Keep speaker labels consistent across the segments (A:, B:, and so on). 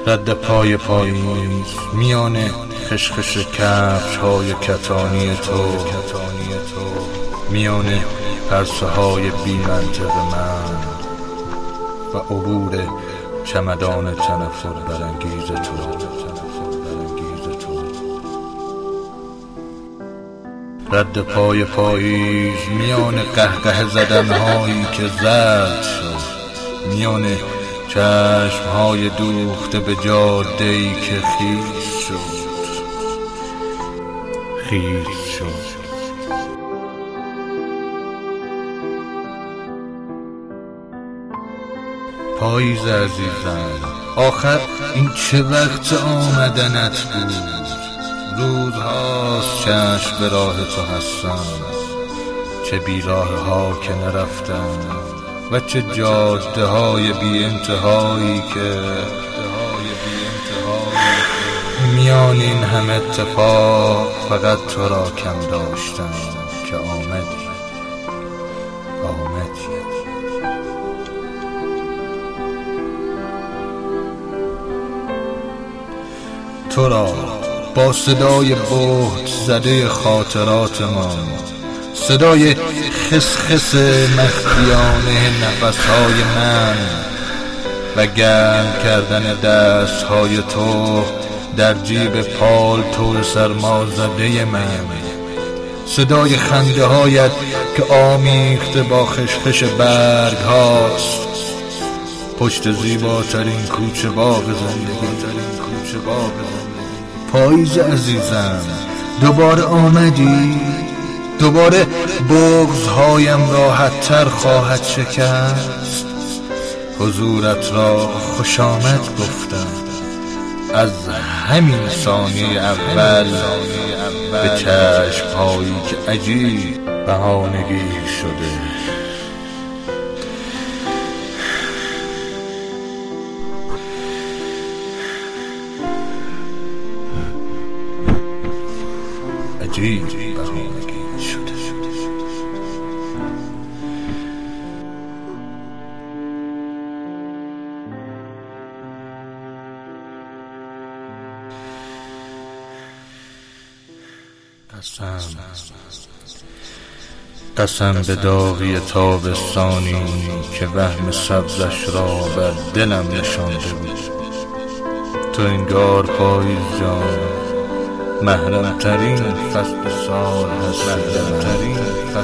A: رد پای پاییز میان خشخش کفش های کتانی تو، میان پرسه های بی منطق من و عبور چمدان تنفر برانگیز تو. رد پای پاییز میان قهقه زدنهایی که زرد شد، میان چشمهای دوخته به جاده‌ای که خیس شد. پاییز عزیزم، آخر این چه وقت آمدنت بود؟ روزهاست چشم به راه تو هستم، چه بیراه ها که نرفتم و چه جاده های بی انتهایی که میان این همه اتفاق فقط تو را کم داشتم که آمدی. تو را با صدای بهت زده خاطراتمان، صدای خسخس مخفیانه نفسهای من و گرم کردن دستهای تو در جیب پالتو سرمازده من، صدای خنده هایت که آمیخته با خشخش برگ هاست پشت زیباترین کوچه باغ زندگی. پاییز عزیزم، دوباره آمدی؟ دوباره بغض‌هایم راحت‌تر خواهد شکست. حضورت را خوش آمد گفتم از همین ثانیه اول به چشم‌هایی که عجیب بهانه‌گیر شده. قسم به داغی تابستانی که وهم سبزش را بر دلم نشانده بود. تو انگار پاییز جان محرم ترین فصل سال هستی.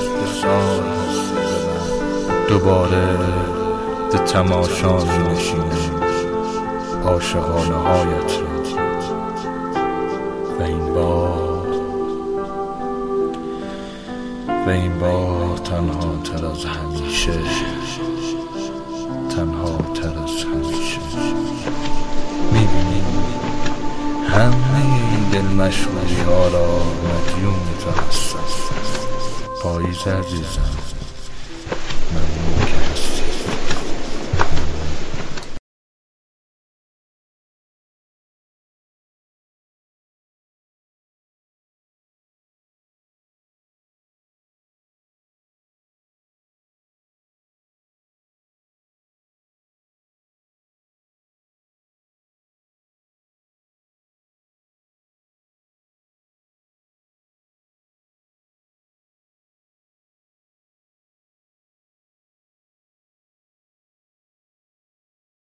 A: دوباره به تماشا می نشینم عاشقانه هایت را و این بار تنها تر از همیشه میبینیم همه این دل مشغولی ها را مدیون تو هستم. پاییز عزیزم.